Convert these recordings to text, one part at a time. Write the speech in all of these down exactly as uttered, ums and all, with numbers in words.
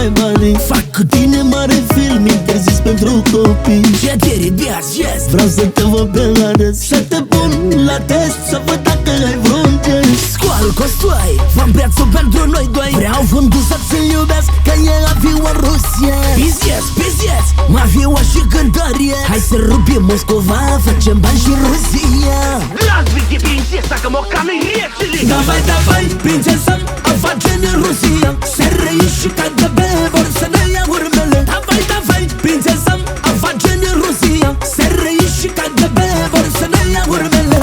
mai mare. Fac cu tine mare film interzis pentru copii. Ședere, bias, yes. Vreau să te văd pe la des, să te pun la test, să văd dacă ai vreun gest. Scoală costoi, fă-mi prețul pentru noi doi. Vreau vântul să-ți iubesc, că e aviu în Rusia. Bizies, bizies, mafioa și cântărie. Hai să rupim Moscova, facem bani și Rusia. Las vite prințesa, că mocană-i rețele. Давай, давай, prințesa, afaceri în Rusia. S R I și K G B vor să ne ia urmele. Давай, давай, prințesa, afaceri în Rusia. S R I și K G B vor să ne ia urmele.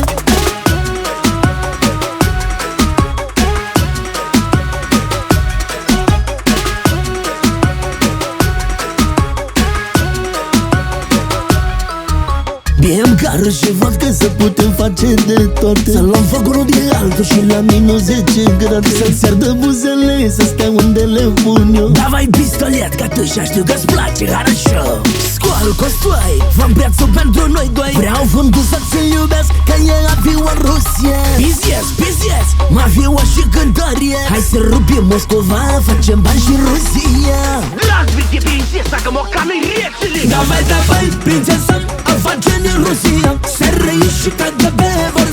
Biem gară și vodka să putem face de toate. Să luăm foc unul din altul și la minus zece grade. Să-ți ardă buzele, să stea unde le pun eu. Давай pistolet, că tu și știu că-ți place, хорошо. Scoală costoi, fă-mi prețul pentru noi doi. Vreau vântul să-ți iubesc, că e aviu în Rusia. Bizies, bizies, mafioa și cântărie. Hai să rupim Moscova, facem bani și Rusia. Las vite prințesa, că mocană-i rețele. Давай, давай, prințesa, afaceri în Rusia. S R I și K G B vor